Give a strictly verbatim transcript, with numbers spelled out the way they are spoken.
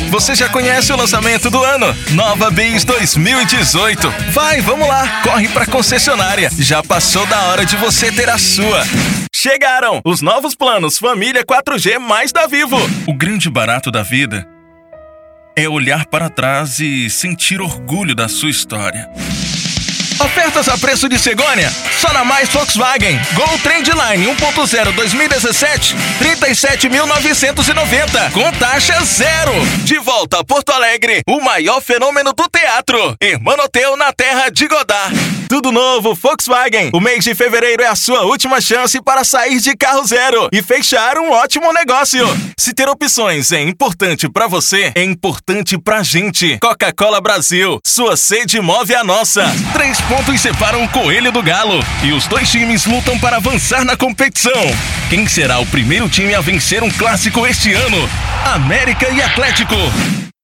Você já conhece o lançamento do ano? Nova Bis dois mil e dezoito. Vai, vamos lá, corre pra concessionária. Já passou da hora de você ter a sua. Chegaram os novos planos Família quatro G mais da Vivo. O grande barato da vida é olhar para trás e sentir orgulho da sua história. Ofertas a preço de cegonha? Só na Mais Volkswagen. Gol Trendline um ponto zero dois mil e dezessete, trinta e sete mil novecentos e noventa, com taxa zero. De volta a Porto Alegre, o maior fenômeno do teatro. Hermanoteu na terra de Godard. Tudo novo Volkswagen. O mês de fevereiro é a sua última chance para sair de carro zero e fechar um ótimo negócio. Se ter opções é importante para você, é importante pra gente. Coca-Cola Brasil, sua sede move a nossa. Três pontos separam o Coelho do Galo e os dois times lutam para avançar na competição. Quem será o primeiro time a vencer um clássico este ano? América e Atlético.